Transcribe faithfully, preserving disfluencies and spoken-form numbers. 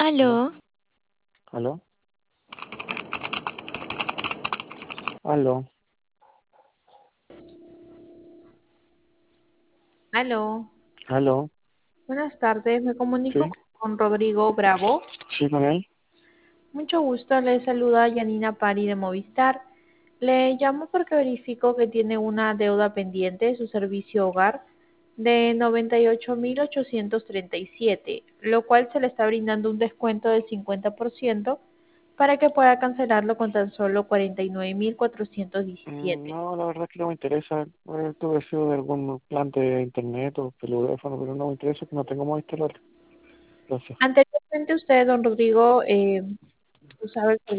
¿Aló? Aló, ¿Aló? ¿Aló? aló. ¿Aló? Buenas tardes, me comunico ¿Sí? con Rodrigo Bravo. ¿Sí con él? Mucho gusto, le saluda Yanina Pari de Movistar. Le llamo porque verifico que tiene una deuda pendiente de su servicio hogar de noventa y ocho mil ochocientos treinta y siete, lo cual se le está brindando un descuento del cincuenta por ciento para que pueda cancelarlo con tan solo cuarenta y nueve mil cuatrocientos Mm, diecisiete. No, la verdad es que no me interesa. Eh, tuve sido de algún plan de internet o teléfono, pero no me interesa, que no tengo más instalar. Gracias. Anteriormente usted, don Rodrigo, eh, usaba el